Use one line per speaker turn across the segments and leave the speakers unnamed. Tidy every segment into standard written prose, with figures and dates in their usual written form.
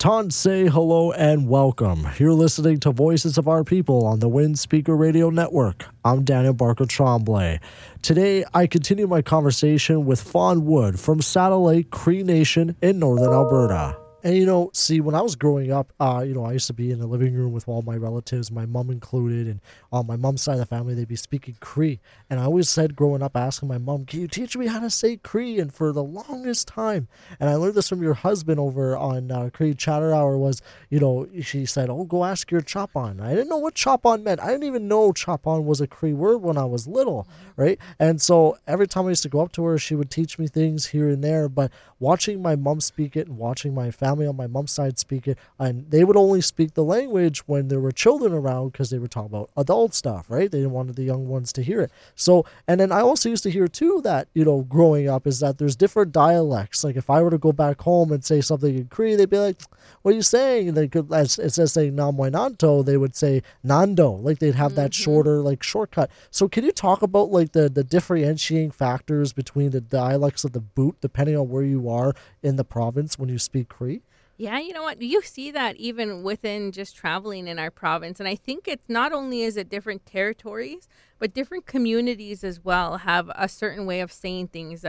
Say hello and welcome. You're listening to Voices of Our People on the Wind Speaker Radio Network. I'm Daniel Barker Tremblay. Today, I continue my conversation with Fawn Wood from Saddle Lake Cree Nation in northern Alberta. And, when I was growing up, I used to be in the living room with all my relatives, my mom included, and on my mom's side of the family, they'd be speaking Cree. And I always said growing up, asking my mom, can you teach me how to say Cree? And for the longest time, and I learned this from your husband over on Cree Chatter Hour was, she said, oh, go ask your chop-on. I didn't know what chop-on meant. I didn't even know chop-on was a Cree word when I was little, right? And so every time I used to go up to her, she would teach me things here and there. But watching my mom speak it and watching my family on my mom's side speak it, and they would only speak the language when there were children around because they were talking about adult stuff, right? They didn't want the young ones to hear it. So, and then I also used to hear too that, growing up is that there's different dialects. Like if I were to go back home and say something in Cree, they'd be like, what are you saying? And they could, as instead of saying Namoinanto, they would say Nando. Like they'd have that shorter, like shortcut. So can you talk about like the differentiating factors between the dialects of the boot, depending on where you are in the province when you speak Cree?
Yeah, you know what? You see that even within just traveling in our province. And I think it's not only is it different territories, but different communities as well have a certain way of saying things.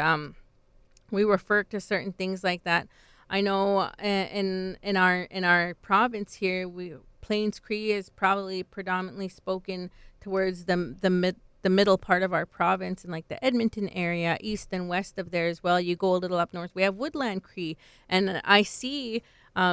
We refer to certain things like that. I know in our province here, Plains Cree is probably predominantly spoken towards the middle part of our province, in like the Edmonton area, east and west of there as well. You go a little up north, we have Woodland Cree, and I see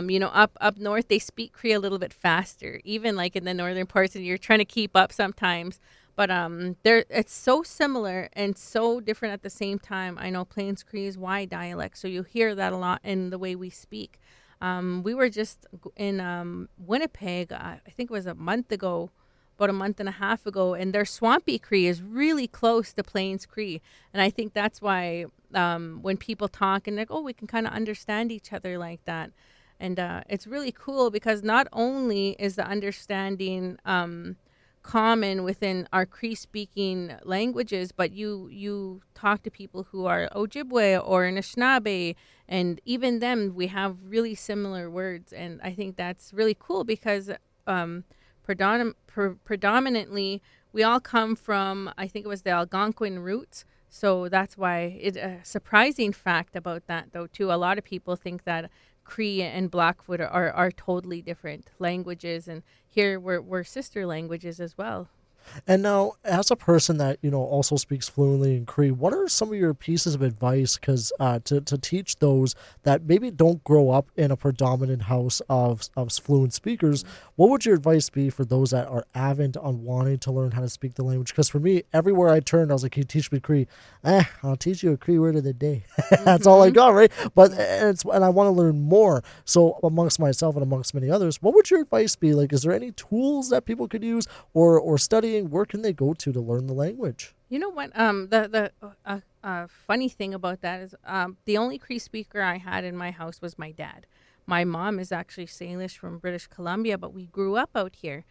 up north, they speak Cree a little bit faster, even like in the northern parts, and you're trying to keep up sometimes. But it's so similar and so different at the same time. I know Plains Cree is Y dialect, so you hear that a lot in the way we speak. We were just in Winnipeg, I think it was about a month and a half ago, and their Swampy Cree is really close to Plains Cree. And I think that's why when people talk and they're like, oh, we can kind of understand each other like that. And it's really cool because not only is the understanding common within our Cree-speaking languages, but you talk to people who are Ojibwe or Anishinaabe, and even them, we have really similar words. And I think that's really cool because predominantly, we all come from, I think it was the Algonquin roots. So that's why it's a surprising fact about that, though, too. A lot of people think that Cree and Blackfoot are totally different languages, and here we're sister languages as well.
And now, as a person that, also speaks fluently in Cree, what are some of your pieces of advice to teach those that maybe don't grow up in a predominant house of fluent speakers? What would your advice be for those that are avid on wanting to learn how to speak the language? Because for me, everywhere I turned, I was like, can you teach me Cree? I'll teach you a Cree word of the day. That's all I got, right? But and I want to learn more. So amongst myself and amongst many others, what would your advice be? Like, is there any tools that people could use or studying? Where can they go to learn the language?
You know what? The funny thing about that is the only Cree speaker I had in my house was my dad. My mom is actually Salish from British Columbia, but we grew up out here.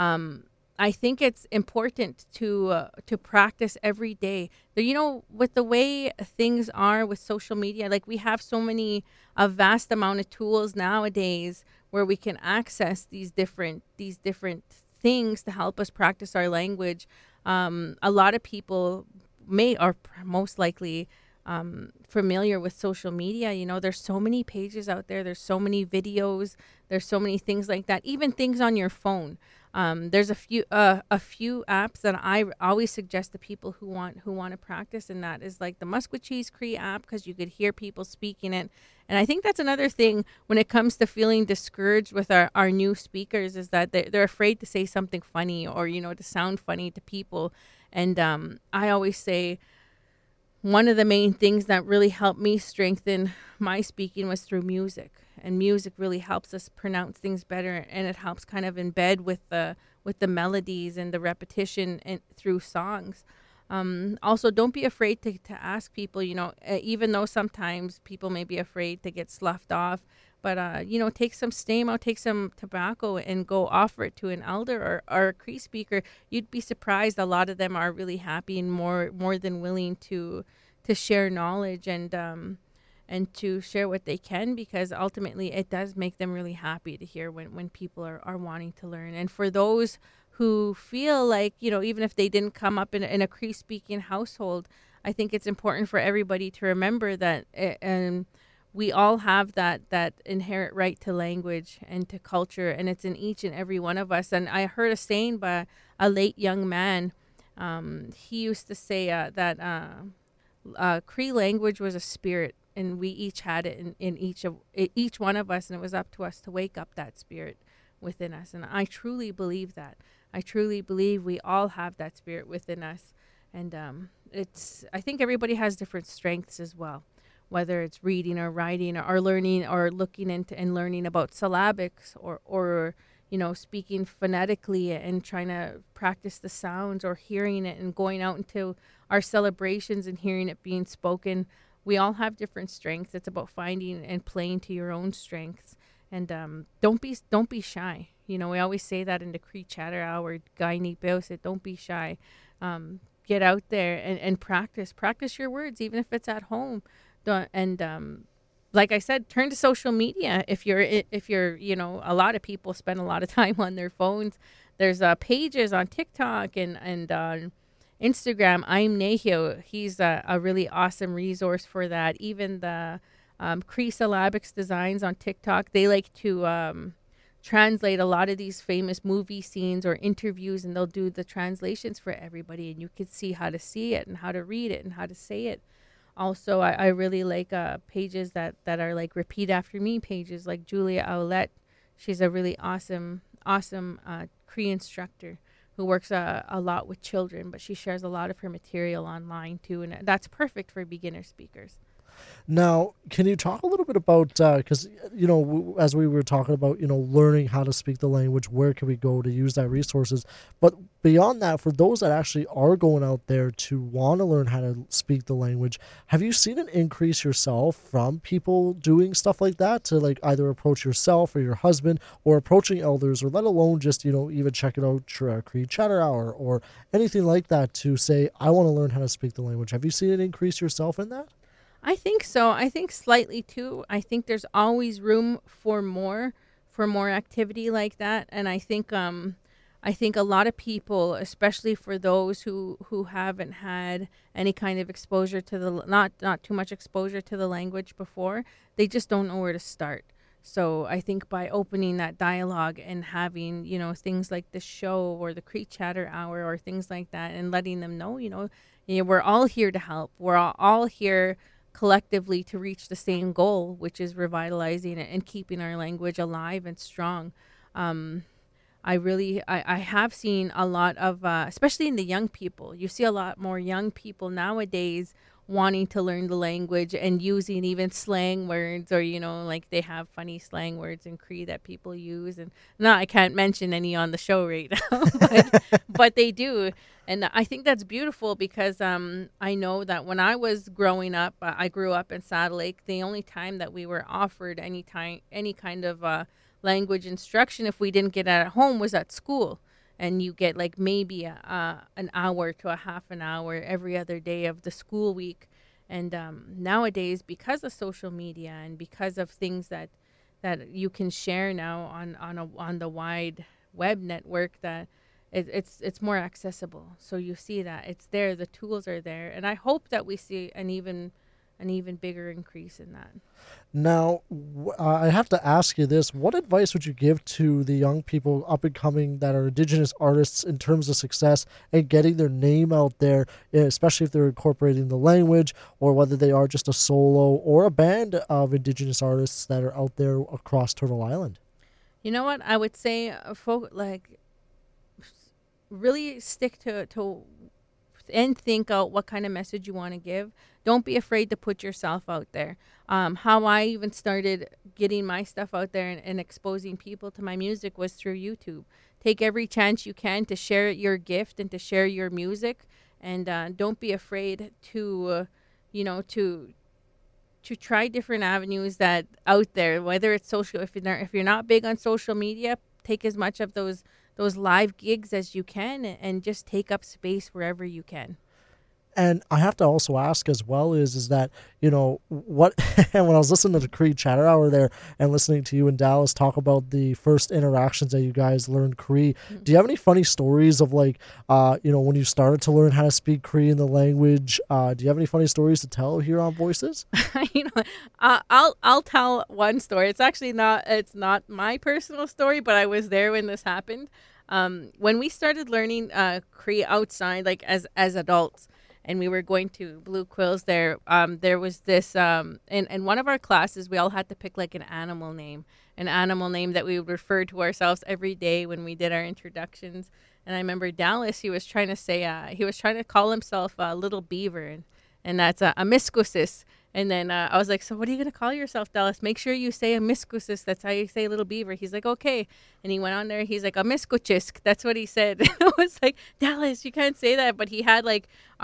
I think it's important to practice every day. With the way things are with social media, like we have a vast amount of tools nowadays where we can access these different things to help us practice our language. A lot of people are most likely familiar with social media. There's so many pages out there. There's so many videos. There's so many things like that. Even things on your phone. There's a few apps that I always suggest to people who want to practice, and that is like the Musquecheese Cree app, because you could hear people speaking it. And I think that's another thing when it comes to feeling discouraged with our new speakers, is that they're afraid to say something funny or to sound funny to people. And I always say one of the main things that really helped me strengthen my speaking was through music. And music really helps us pronounce things better, and it helps kind of embed with the melodies and the repetition and through songs. Also, don't be afraid to ask people, even though sometimes people may be afraid to get sloughed off, but, take some stamo, take some tobacco and go offer it to an elder or a Cree speaker. You'd be surprised. A lot of them are really happy and more than willing to share knowledge. And and to share what they can, because ultimately it does make them really happy to hear when people are wanting to learn. And for those who feel like, even if they didn't come up in a Cree speaking household, I think it's important for everybody to remember that we all have that inherent right to language and to culture, and it's in each and every one of us. And I heard a saying by a late young man. He used to say that Cree language was a spirit, and we each had it in each one of us, and it was up to us to wake up that spirit within us. And I truly believe that. I truly believe we all have that spirit within us, and I think everybody has different strengths as well, whether it's reading or writing or learning or looking into and learning about syllabics or speaking phonetically and trying to practice the sounds, or hearing it and going out into our celebrations and hearing it being spoken. We all have different strengths. It's about finding and playing to your own strengths. And don't be shy. We always say that in the Cree Chatter Hour. Guy Nipeo said, don't be shy. Get out there and practice. Practice your words, even if it's at home. Like I said, turn to social media. If you're, a lot of people spend a lot of time on their phones. There's pages on TikTok and on Instagram. I'm Nahio. He's a really awesome resource for that. Even the Cree Syllabics Designs on TikTok, they like to translate a lot of these famous movie scenes or interviews, and they'll do the translations for everybody, and you can see how to see it and how to read it and how to say it. Also, I really like pages that are like repeat after me pages, like Julia Aulette. She's a really awesome Cree instructor who works a lot with children, but she shares a lot of her material online too, and that's perfect for beginner speakers.
Now, can you talk a little bit about, because, as we were talking about, learning how to speak the language, where can we go to use that resources? But beyond that, for those that actually are going out there to want to learn how to speak the language, have you seen an increase yourself from people doing stuff like that to like either approach yourself or your husband or approaching elders, or let alone just, even checking out Cree Chatter Hour or anything like that to say, I want to learn how to speak the language? Have you seen an increase yourself in that?
I think so. I think slightly too. I think there's always room for more activity like that, and I think a lot of people, especially for those who haven't had any kind of exposure to the not too much exposure to the language before, they just don't know where to start. So I think by opening that dialogue and having, things like the show or the Cree Chatter Hour or things like that, and letting them know, we're all here to help. We're all here collectively to reach the same goal, which is revitalizing it and keeping our language alive and strong. I have seen a lot of, especially in the young people, you see a lot more young people nowadays wanting to learn the language and using even slang words, or, like they have funny slang words in Cree that people use. And no, I can't mention any on the show right now, but they do. And I think that's beautiful because I know that when I was growing up, I grew up in Saddle Lake. The only time that we were offered any kind of language instruction, if we didn't get it at home, was at school. And you get like maybe an hour to a half an hour every other day of the school week. And nowadays, because of social media and because of things that you can share now on the wide web network, that it's more accessible. So you see that it's there, the tools are there, and I hope that we see an even bigger increase in that.
Now, I have to ask you this. What advice would you give to the young people up and coming that are Indigenous artists in terms of success and getting their name out there, especially if they're incorporating the language, or whether they are just a solo or a band of Indigenous artists that are out there across Turtle Island?
You know what? I would say, really stick to and think out what kind of message you want to give. Don't be afraid to put yourself out there. How I even started getting my stuff out there and exposing people to my music was through YouTube. Take every chance you can to share your gift and to share your music, and don't be afraid to try different avenues that out there. Whether it's social, if you're not big on social media, take as much of those live gigs as you can, and just take up space wherever you can.
And I have to also ask as well is that, what, and when I was listening to the Cree Chatter Hour there and listening to you and Dallas talk about the first interactions that you guys learned Cree, do you have any funny stories of like, when you started to learn how to speak Cree in the language? Do you have any funny stories to tell here on Voices?
I'll tell one story. It's not my personal story, but I was there when this happened. When we started learning Cree outside, like as adults, and we were going to Blue Quills there was this, in one of our classes, we all had to pick like an animal name that we would refer to ourselves every day when we did our introductions. And I remember Dallas, he was trying to call himself Little Beaver, and that's a miscosis. And then I was like, so what are you going to call yourself, Dallas? Make sure you say a miscosis. That's how you say Little Beaver. He's like, okay. And he went on there. He's like, a miscochisk. That's what he said. I was like, Dallas, you can't say that. But he had like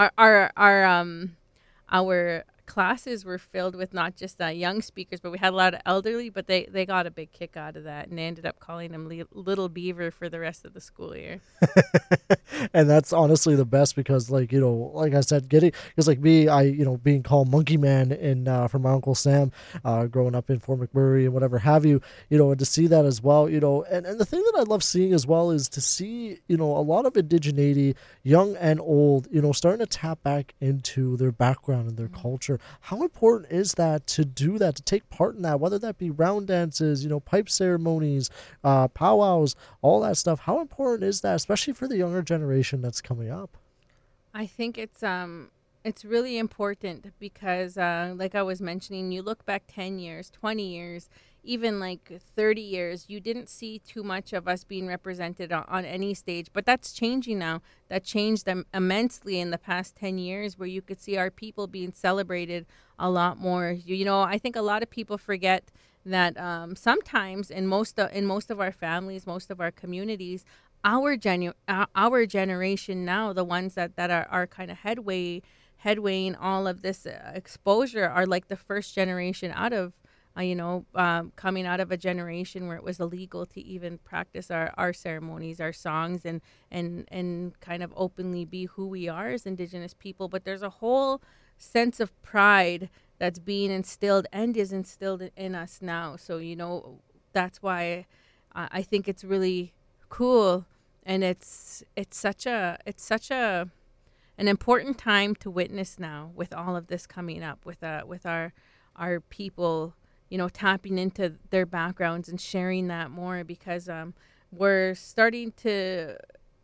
our classes were filled with not just young speakers, but we had a lot of elderly, but they got a big kick out of that. And they ended up calling him Little Beaver for the rest of the school year.
And that's honestly the best because, like, like I said, because like me, being called Monkey Man from my Uncle Sam, growing up in Fort McMurray and whatever have you, and to see that as well, and the thing that I love seeing as well is to see, a lot of indigeneity, young and old, starting to tap back into their background and their culture. How important is that to do that, to take part in that, whether that be round dances, pipe ceremonies, powwows, all that stuff? How important is that, especially for the younger generation that's coming up?
I think it's really important because, like I was mentioning, you look back 10 years, 20 years, even like 30 years, you didn't see too much of us being represented on any stage. But that's changing now. That changed immensely in the past 10 years where you could see our people being celebrated a lot more. I think a lot of people forget that sometimes in most of our families, most of our communities, our generation now, the ones that are kind of headwaying all of this exposure, are like the first generation out of coming out of a generation where it was illegal to even practice our ceremonies, our songs, and kind of openly be who we are as Indigenous people. But there's a whole sense of pride that's being instilled and is instilled in us now. So that's why I think it's really cool, and it's such an important time to witness now with all of this coming up with our people, tapping into their backgrounds and sharing that more, because we're starting to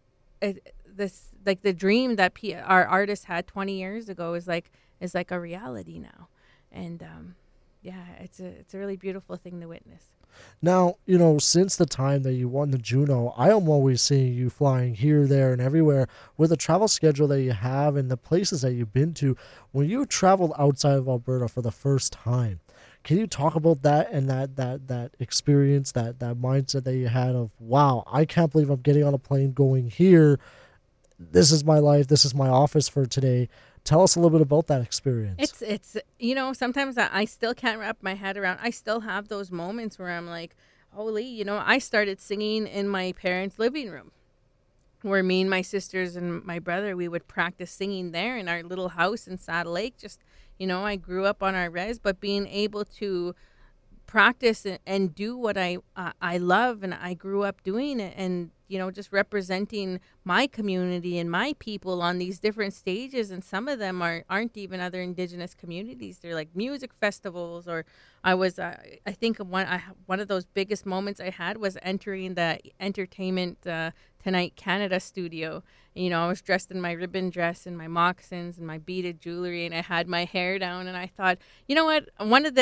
the dream that our artists had 20 years ago is like a reality now. And it's a really beautiful thing to witness.
Now, since the time that you won the Juno, I am always seeing you flying here, there, and everywhere with the travel schedule that you have and the places that you've been to. When you traveled outside of Alberta for the first time, can you talk about that and that experience, that mindset that you had of, wow, I can't believe I'm getting on a plane going here. This is my life. This is my office for today. Tell us a little bit about that experience.
It's sometimes I still can't wrap my head around. I still have those moments where I'm like, holy, I started singing in my parents' living room, where me and my sisters and my brother, we would practice singing there in our little house in Saddle Lake. Just, I grew up on our res, but being able to practice and do what I love and I grew up doing it, and just representing my community and my people on these different stages. And some of them aren't even other Indigenous communities. They're like music festivals. Or I was I think one of those biggest moments I had was entering the Entertainment Tonight Canada studio. And, I was dressed in my ribbon dress and my moccasins and my beaded jewelry, and I had my hair down, and I thought, you know what,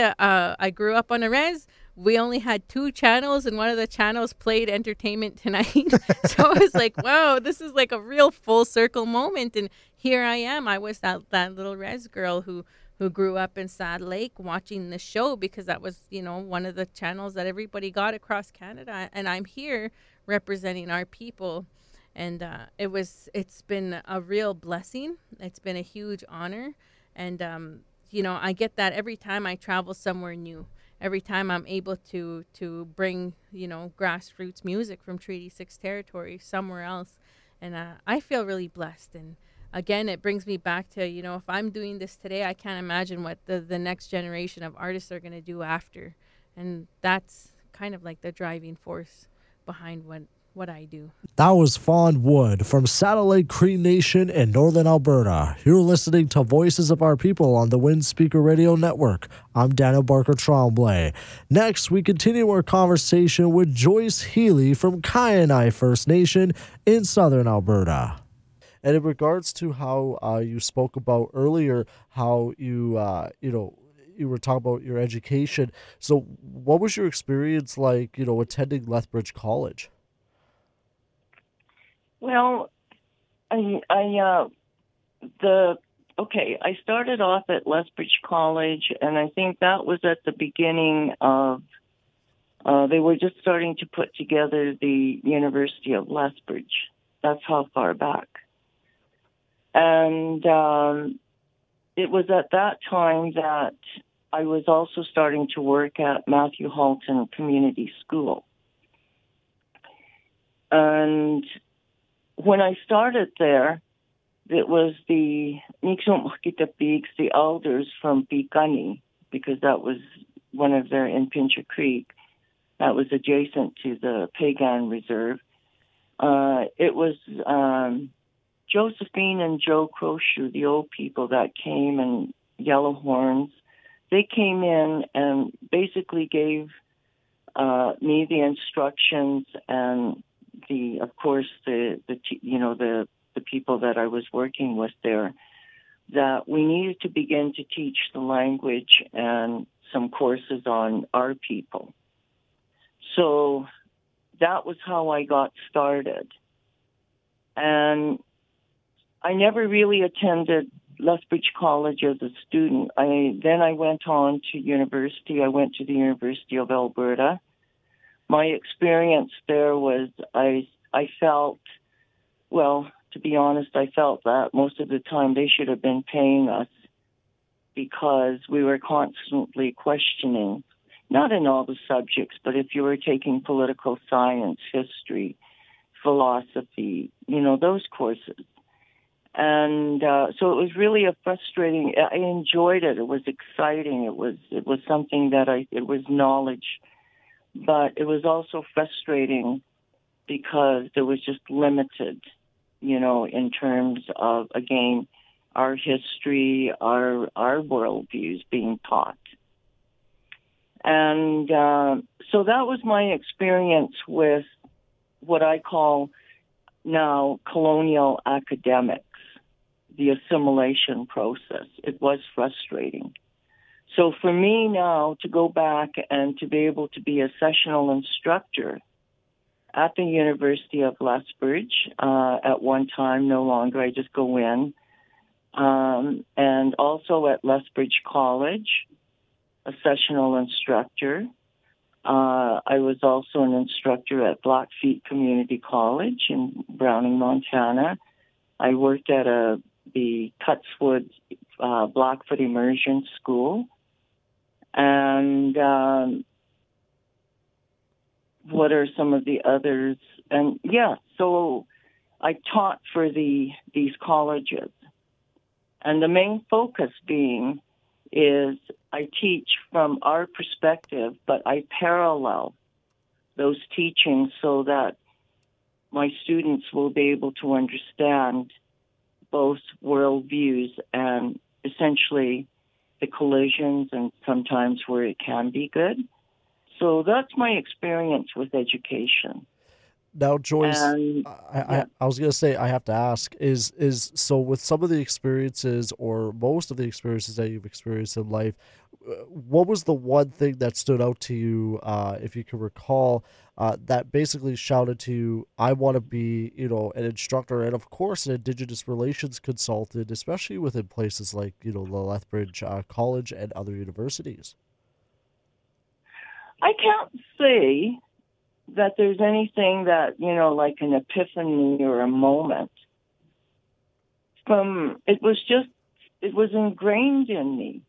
I grew up on a res. We only had 2 channels, and one of the channels played Entertainment Tonight. So I was like, wow, this is like a real full circle moment. And here I am. I was that little res girl who grew up in Saddle Lake watching the show, because that was, one of the channels that everybody got across Canada. And I'm here representing our people. And it's been a real blessing. It's been a huge honor. And, I get that every time I travel somewhere new. Every time I'm able to bring, grassroots music from Treaty 6 territory somewhere else. And I feel really blessed. And again, it brings me back to, if I'm doing this today, I can't imagine what the next generation of artists are going to do after. And that's kind of like the driving force behind what I do.
That was Fawn Wood from Satellite Cree Nation in Northern Alberta. You're listening to Voices of Our People on the Wind Speaker Radio Network. I'm Daniel Barker Tremblay. Next, we continue our conversation with Joyce Healy from Kainai First Nation in Southern Alberta. And in regards to how you spoke about earlier, how you were talking about your education. So what was your experience like, attending Lethbridge College?
Well, I started off at Lethbridge College, and I think that was at the beginning of, they were just starting to put together the University of Lethbridge. That's how far back. And it was at that time that I was also starting to work at Matthew Halton Community School. And when I started there, it was the elders from Pikani, because that was one of their in Pincher Creek. That was adjacent to the Pagan Reserve. It was Josephine and Joe Croshu, the old people that came, and Yellow Horns. They came in and basically gave me the instructions, and the people that I was working with there, that we needed to begin to teach the language and some courses on our people. So that was how I got started. And I never really attended Lethbridge College as a student. Then I went on to university. I went to the University of Alberta. My experience there was I felt, well, to be honest, I felt that most of the time they should have been paying us, because we were constantly questioning, not in all the subjects, but if you were taking political science, history, philosophy, those courses. And so it was really I enjoyed it. It was exciting. It was something that it was knowledge, but it was also frustrating because there was just limited, in terms of, again, our history, our worldviews being taught. And so that was my experience with what I call now colonial academics, the assimilation process. It was frustrating. So for me now to go back and to be able to be a sessional instructor at the University of Lethbridge, at one time, no longer, I just go in, and also at Lethbridge College, a sessional instructor. I was also an instructor at Blackfeet Community College in Browning, Montana. I worked at the Cutswood Blackfoot Immersion School. And what are some of the others? And so I taught for these colleges. And the main focus being is I teach from our perspective, but I parallel those teachings so that my students will be able to understand both worldviews and essentially the collisions and sometimes where it can be good. So that's my experience with education.
Now, Joyce, I was going to say, I have to ask, is so with some of the experiences or most of the experiences that you've experienced in life, what was the one thing that stood out to you, if you can recall, that basically shouted to you, I want to be, an instructor and, of course, an Indigenous relations consultant, especially within places like, the Lethbridge College and other universities?
I can't say that there's anything that, like an epiphany or a moment. It was ingrained in me.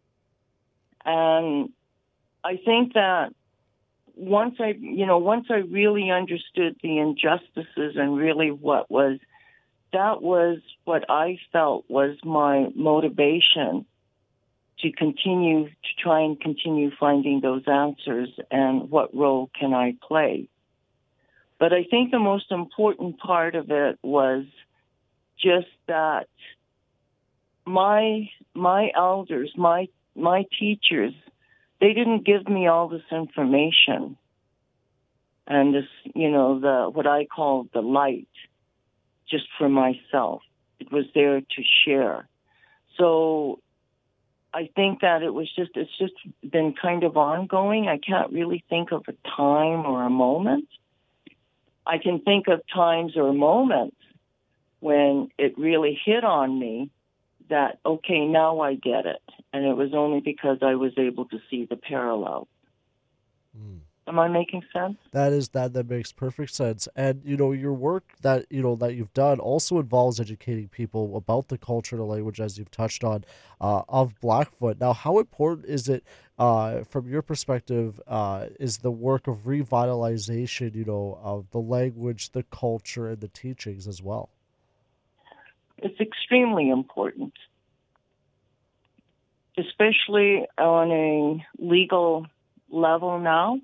And I think that once I really understood the injustices and really what was that was what I felt was my motivation to try and continue finding those answers and what role can I play. But I think the most important part of it was just that my elders, my teachers, they didn't give me all this information and this, what I call the light just for myself. It was there to share. So I think that it's just been kind of ongoing. I can't really think of a time or a moment. I can think of times or moments when it really hit on me that, okay, now I get it. And it was only because I was able to see the parallel. Am I making sense?
That makes perfect sense. And your work that you've done also involves educating people about the culture and the language, as you've touched on, of Blackfoot. Now, how important is it from your perspective, is the work of revitalization, of the language, the culture, and the teachings as well?
It's extremely important, especially on a legal level now.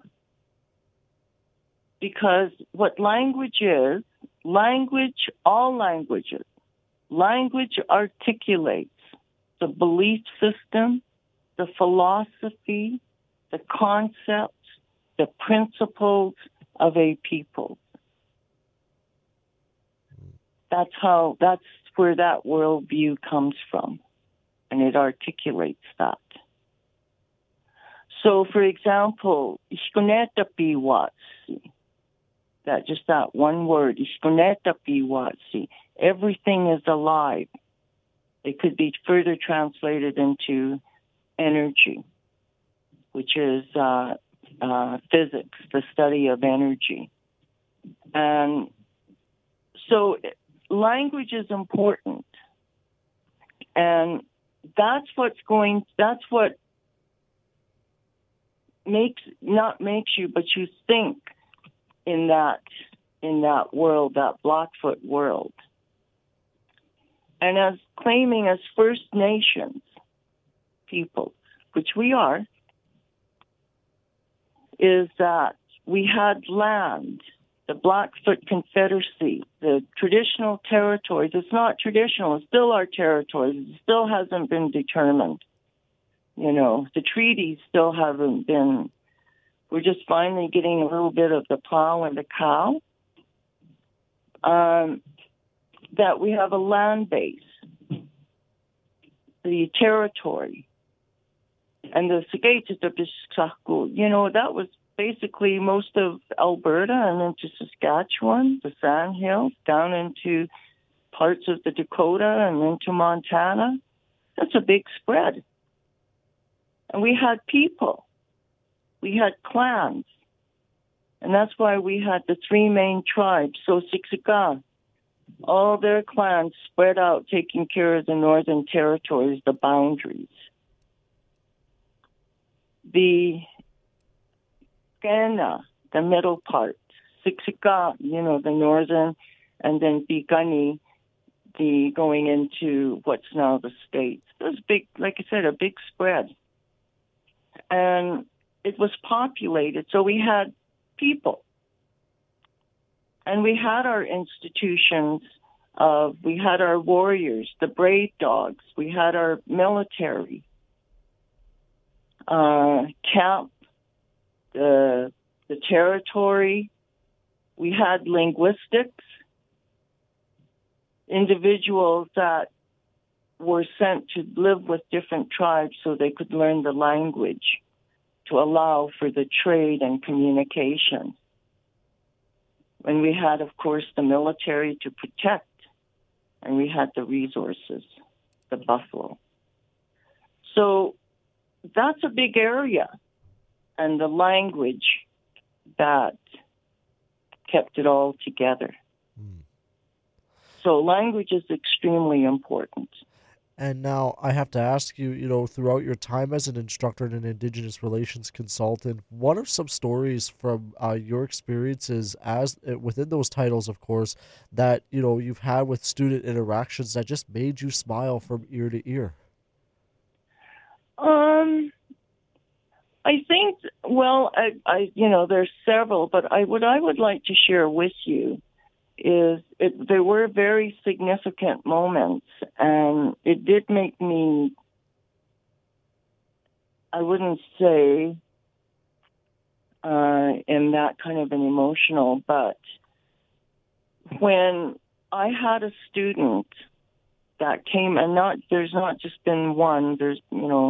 Because what language is, all language articulates the belief system, the philosophy, the concepts, the principles of a people. That's where that worldview comes from, and it articulates that. So, for example, Ishkoneta Piwatsi, that one word, Ishkoneta Piwatsi, everything is alive. It could be further translated into energy, which is physics, the study of energy. And so language is important. And that's what not makes you, but you think in that world, that Blackfoot world. And as claiming as First Nations people, which we are, is that we had land, the Blackfoot Confederacy, the traditional territories. It's not traditional, it's still our territories. It still hasn't been determined. The treaties still haven't been. We're just finally getting a little bit of the plow and the cow. That we have a land base, the territory, and the Sagaitatapishkaku, that was basically most of Alberta and into Saskatchewan, the Sandhills, down into parts of the Dakota and into Montana. That's a big spread. And we had people. We had clans. And that's why we had the three main tribes. So Siksika, all their clans spread out, taking care of the northern territories, the boundaries. The Kena, the middle part. Siksika, the northern, and then Bigani, the going into what's now the States. It was big, like I said, a big spread. And it was populated, so we had people. And we had our institutions we had our warriors, the brave dogs, we had our military, camp, the territory, we had linguistics, individuals that were sent to live with different tribes so they could learn the language to allow for the trade and communication. And we had, of course, the military to protect, and we had the resources, the buffalo. So that's a big area, and the language that kept it all together. So language is extremely important.
And now I have to ask you, throughout your time as an instructor and an Indigenous relations consultant, what are some stories from your experiences as within those titles, of course, that, you've had with student interactions that just made you smile from ear to ear?
I think, well, there's several, but what I would like to share with you is there were very significant moments, and it did make me, I wouldn't say in that kind of an emotional, but when I had a student that came, and there's not just been one, there's,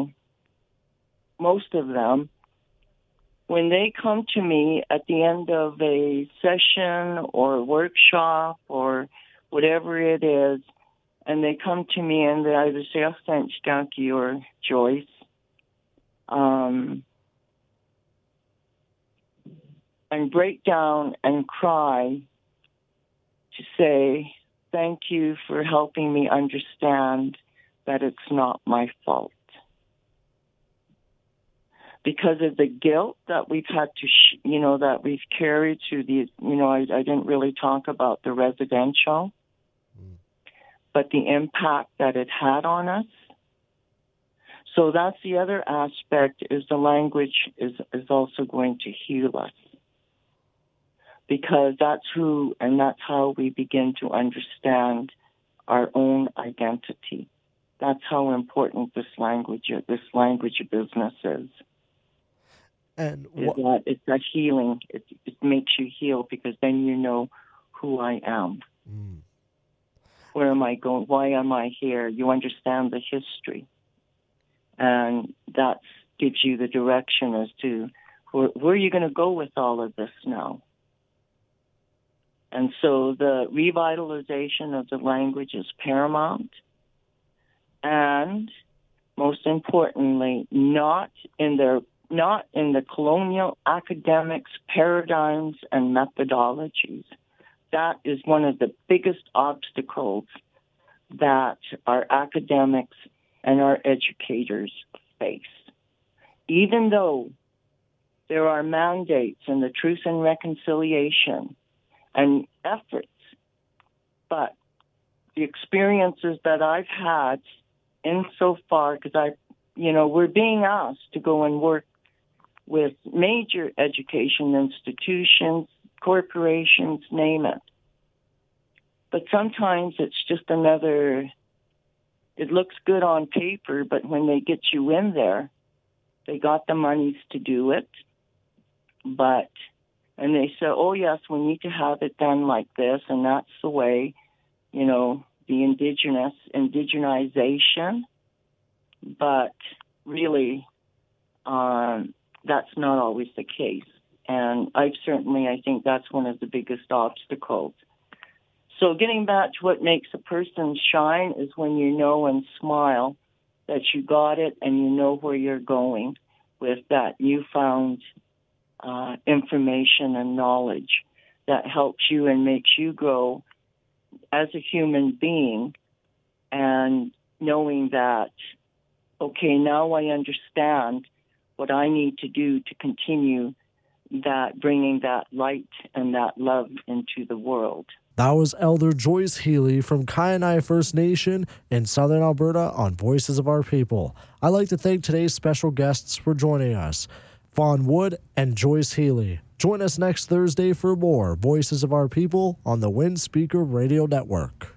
most of them, when they come to me at the end of a session or workshop or whatever it is, and they come to me and they either say, "Oh, thanks, Jackie," or "Joyce," and break down and cry to say, "Thank you for helping me understand that it's not my fault." Because of the guilt that we've had to, that we've carried through the, I didn't really talk about the residential, but the impact that it had on us. So that's the other aspect, is the language is also going to heal us. Because that's who and that's how we begin to understand our own identity. That's how important this language of business is.
And
that it's a healing. It makes you heal, because then you know who I am. Where am I going? Why am I here? You understand the history. And that gives you the direction as to where are you going to go with all of this now. And so the revitalization of the language is paramount. And most importantly, not in the colonial academics, paradigms, and methodologies. That is one of the biggest obstacles that our academics and our educators face. Even though there are mandates in the Truth and Reconciliation and efforts, but the experiences that I've had insofar, because we're being asked to go and work with major education institutions, corporations, name it. But sometimes it's just it looks good on paper, but when they get you in there, they got the monies to do it. And they say, "Oh yes, we need to have it done like this," and that's the way, the indigenization. But really, that's not always the case. And I think that's one of the biggest obstacles. So getting back to what makes a person shine is when you know and smile that you got it and you know where you're going with that newfound information and knowledge that helps you and makes you grow as a human being, and knowing that, okay, now I understand what I need to do to continue bringing that light and that love into the world.
That was Elder Joyce Healy from Kainai First Nation in Southern Alberta on Voices of Our People. I'd like to thank today's special guests for joining us, Fawn Wood and Joyce Healy. Join us next Thursday for more Voices of Our People on the Wind Speaker Radio Network.